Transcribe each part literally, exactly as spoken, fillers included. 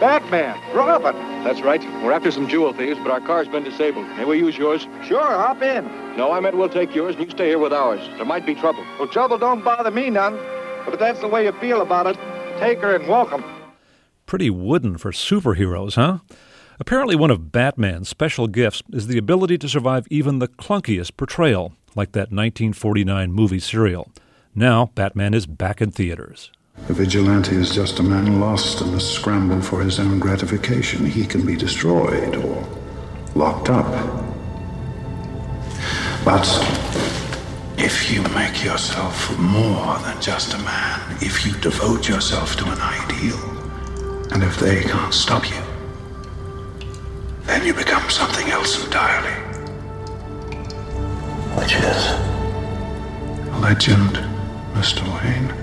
Batman, Robin. That's right. We're after some jewel thieves, but our car's been disabled. May we use yours? Sure, hop in. No, I meant we'll take yours and you stay here with ours. There might be trouble. Well, trouble don't bother me none. But if that's the way you feel about it, take her and welcome. Pretty wooden for superheroes, huh? Apparently one of Batman's special gifts is the ability to survive even the clunkiest portrayal, like that nineteen forty-nine movie serial. Now, Batman is back in theaters. A vigilante is just a man lost in the scramble for his own gratification. He can be destroyed or locked up. But if you make yourself more than just a man, if you devote yourself to an ideal, and if they can't stop you, then you become something else entirely. Which is? A legend, Mister Wayne.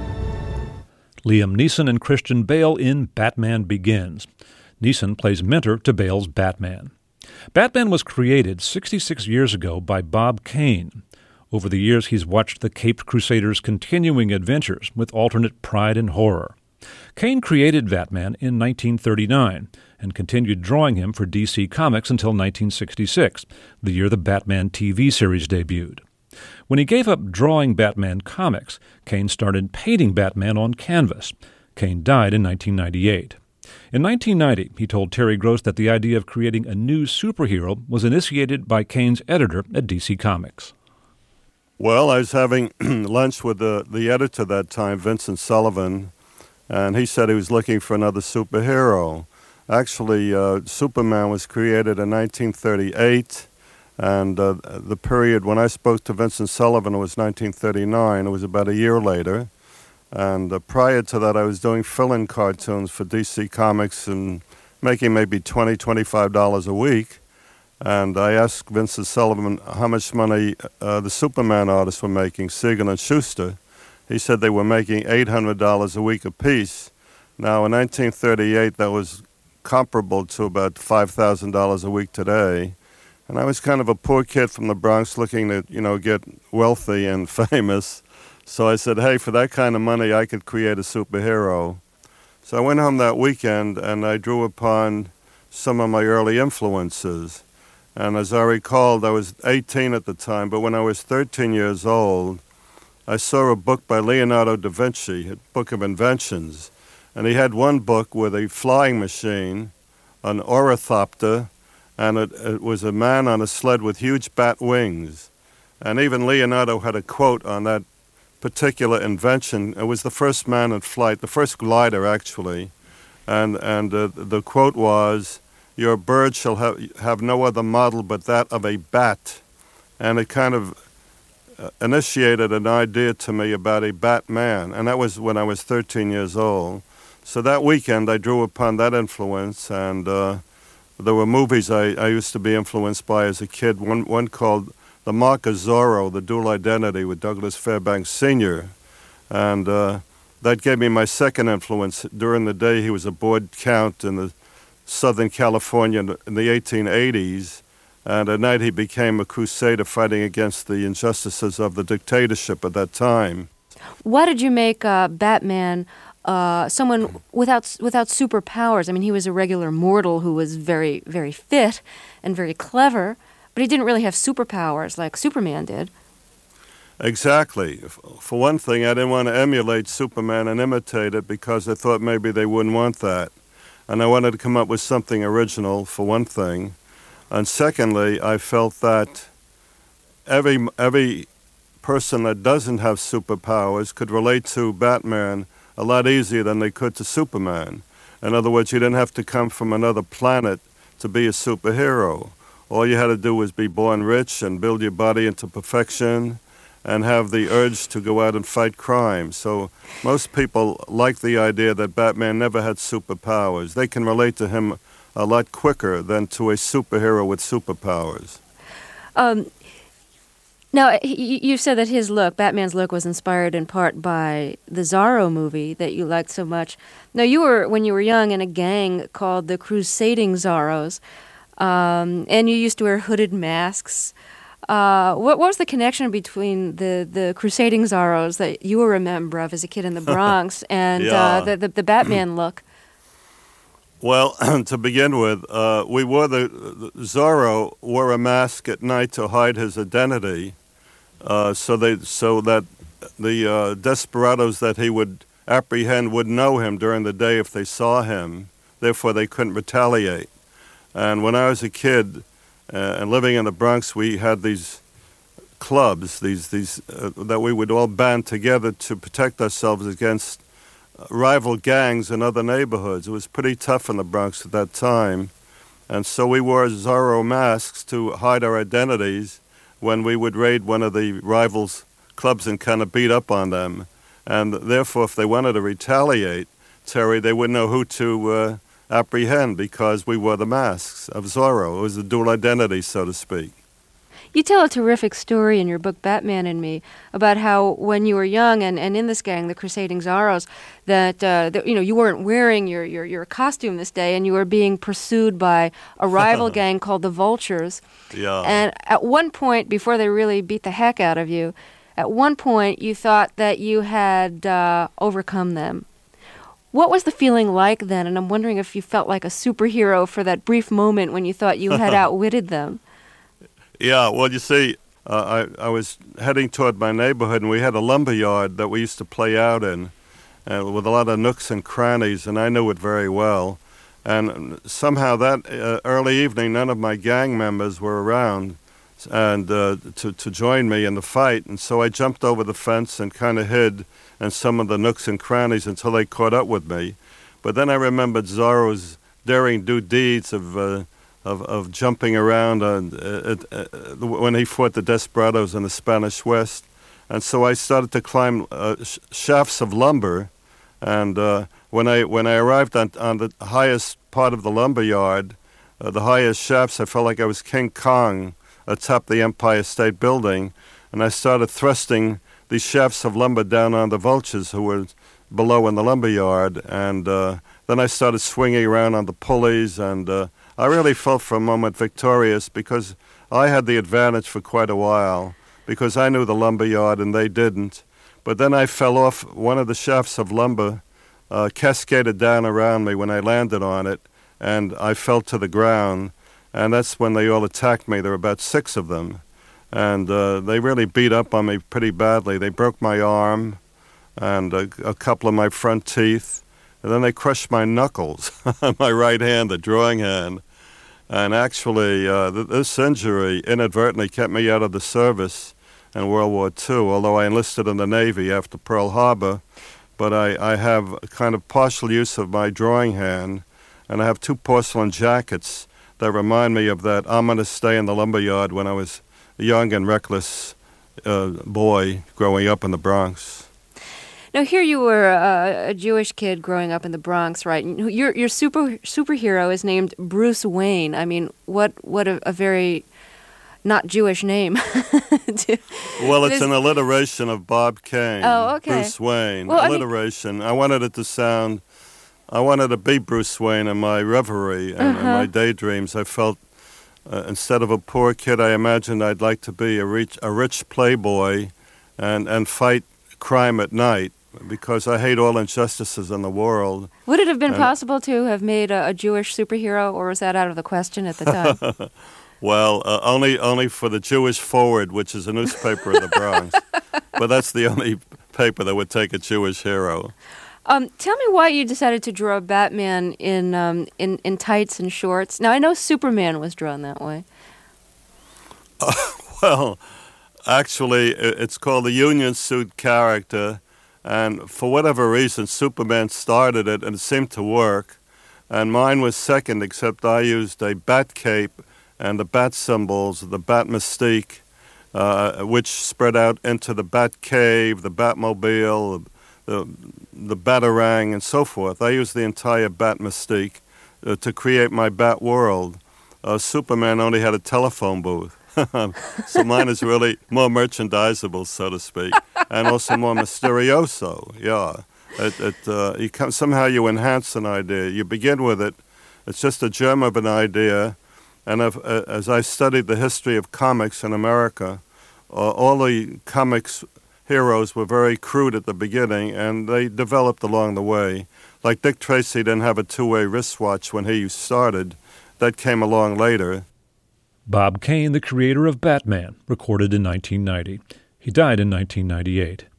Liam Neeson and Christian Bale in Batman Begins. Neeson plays mentor to Bale's Batman. Batman was created sixty-six years ago by Bob Kane. Over the years, he's watched the Caped Crusaders' continuing adventures with alternate pride and horror. Kane created Batman in nineteen thirty-nine and continued drawing him for D C Comics until nineteen sixty-six, the year the Batman T V series debuted. When he gave up drawing Batman comics, Kane started painting Batman on canvas. Kane died in nineteen ninety-eight. In nineteen ninety, he told Terry Gross that the idea of creating a new superhero was initiated by Kane's editor at D C Comics. Well, I was having lunch with the, the editor that time, Vincent Sullivan, and he said he was looking for another superhero. Actually, uh, Superman was created in nineteen thirty-eight, and uh, the period when I spoke to Vincent Sullivan was nineteen thirty-nine. It was about a year later. And uh, prior to that, I was doing fill-in cartoons for D C Comics and making maybe twenty dollars, twenty-five dollars a week. And I asked Vincent Sullivan how much money uh, the Superman artists were making, Siegel and Schuster. He said they were making eight hundred dollars a week apiece. Now, in nineteen thirty-eight, that was comparable to about five thousand dollars a week today. And I was kind of a poor kid from the Bronx looking to, you know, get wealthy and famous. So I said, hey, for that kind of money, I could create a superhero. So I went home that weekend and I drew upon some of my early influences. And as I recalled, I was eighteen at the time, but when I was thirteen years old, I saw a book by Leonardo da Vinci, a book of inventions. And he had one book with a flying machine, an ornithopter, and it, it was a man on a sled with huge bat wings. And even Leonardo had a quote on that particular invention. It was the first man in flight, the first glider, actually. And and uh, the quote was, "Your bird shall have, have no other model but that of a bat." And it kind of uh, initiated an idea to me about a Batman. And that was when I was thirteen years old. So that weekend I drew upon that influence, and uh, there were movies I, I used to be influenced by as a kid. One one called The Mark of Zorro, The Dual Identity, with Douglas Fairbanks Senior And uh, that gave me my second influence. During the day, he was a board count in the Southern California in the eighteen eighties. And at night, he became a crusader fighting against the injustices of the dictatorship at that time. Why did you make uh, Batman uh, someone without without superpowers? I mean, he was a regular mortal who was very, very fit and very clever, but he didn't really have superpowers like Superman did. Exactly. For one thing, I didn't want to emulate Superman and imitate it because I thought maybe they wouldn't want that. And I wanted to come up with something original, for one thing. And secondly, I felt that every every person that doesn't have superpowers could relate to Batman a lot easier than they could to Superman. In other words, you didn't have to come from another planet to be a superhero. All you had to do was be born rich and build your body into perfection and have the urge to go out and fight crime. So most people like the idea that Batman never had superpowers. They can relate to him a lot quicker than to a superhero with superpowers. Um, now, you said that his look, Batman's look, was inspired in part by the Zorro movie that you liked so much. Now, you were, when you were young, in a gang called the Crusading Zorros, um, and you used to wear hooded masks. Uh, what, what was the connection between the, the Crusading Zorros that you were a member of as a kid in the Bronx and Yeah. uh, the, the, the Batman look? Well, to begin with, uh, we wore the, the Zorro wore a mask at night to hide his identity, uh, so they so that the uh, desperados that he would apprehend would know him during the day if they saw him. Therefore, they couldn't retaliate. And when I was a kid uh, and living in the Bronx, we had these clubs, these these uh, that we would all band together to protect ourselves against rival gangs in other neighborhoods. It was pretty tough in the Bronx at that time. And so we wore Zorro masks to hide our identities when we would raid one of the rivals' clubs and kind of beat up on them. And therefore, if they wanted to retaliate, Terry, they wouldn't know who to uh, apprehend because we wore the masks of Zorro. It was a dual identity, so to speak. You tell a terrific story in your book, Batman and Me, about how when you were young and, and in this gang, the Crusading Zorros, that, uh, that you know you weren't wearing your, your, your costume this day and you were being pursued by a rival gang called the Vultures. Yeah. And at one point, before they really beat the heck out of you, at one point you thought that you had uh, overcome them. What was the feeling like then? And I'm wondering if you felt like a superhero for that brief moment when you thought you had outwitted them. Yeah, well, you see, uh, I, I was heading toward my neighborhood, and we had a lumber yard that we used to play out in uh, with a lot of nooks and crannies, and I knew it very well. And somehow that uh, early evening, none of my gang members were around and uh, to, to join me in the fight, and so I jumped over the fence and kind of hid in some of the nooks and crannies until they caught up with me. But then I remembered Zorro's daring do deeds of... Uh, Of, of jumping around on, uh, uh, when he fought the desperados in the Spanish West. And so I started to climb uh, sh- shafts of lumber. And uh, when I when I arrived on, on the highest part of the lumber yard, uh, the highest shafts, I felt like I was King Kong atop the Empire State Building. And I started thrusting these shafts of lumber down on the vultures who were below in the lumber yard. And uh, then I started swinging around on the pulleys, and uh, I really felt for a moment victorious because I had the advantage for quite a while because I knew the lumber yard and they didn't. But then I fell off. One of the shafts of lumber uh, cascaded down around me when I landed on it, and I fell to the ground. And that's when they all attacked me. There were about six of them. And uh, they really beat up on me pretty badly. They broke my arm and a, a couple of my front teeth. And then they crushed my knuckles on my right hand, the drawing hand. And actually, uh, th- this injury inadvertently kept me out of the service in World War Two, although I enlisted in the Navy after Pearl Harbor. But I, I have a kind of partial use of my drawing hand, and I have two porcelain jackets that remind me of that ominous day in the lumberyard when I was a young and reckless uh, boy growing up in the Bronx. Now, here you were uh, a Jewish kid growing up in the Bronx, right? And Your your super superhero is named Bruce Wayne. I mean, what what a, a very not Jewish name. Well, it's an alliteration of Bob Kane. Oh, okay. Bruce Wayne. Well, alliteration. I, mean, I wanted it to sound. I wanted to be Bruce Wayne in my reverie and uh-huh. in my daydreams. I felt uh, instead of a poor kid, I imagined I'd like to be a rich a rich playboy, and and fight crime at night. Because I hate all injustices in the world. Would it have been and possible to have made a, a Jewish superhero, or was that out of the question at the time? Well, uh, only only for the Jewish Forward, which is a newspaper in the Bronx. But that's the only paper that would take a Jewish hero. Um, tell me why you decided to draw Batman in, um, in in tights and shorts. Now, I know Superman was drawn that way. Uh, well, actually, it's called the Union Suit character. And for whatever reason, Superman started it, and it seemed to work. And mine was second, except I used a bat cape and the bat symbols, the bat mystique, uh, which spread out into the bat cave, the Batmobile, the, the Batarang, and so forth. I used the entire bat mystique uh, to create my bat world. Uh, Superman only had a telephone booth. So mine is really more merchandisable, so to speak, and also more mysterioso. Yeah, it, it uh, you come, somehow you enhance an idea. You begin with it; it's just a germ of an idea. And if, uh, as I studied the history of comics in America, uh, all the comics heroes were very crude at the beginning, and they developed along the way. Like Dick Tracy didn't have a two-way wristwatch when he started. That came along later. Bob Kane, the creator of Batman, recorded in nineteen ninety. He died in nineteen ninety-eight.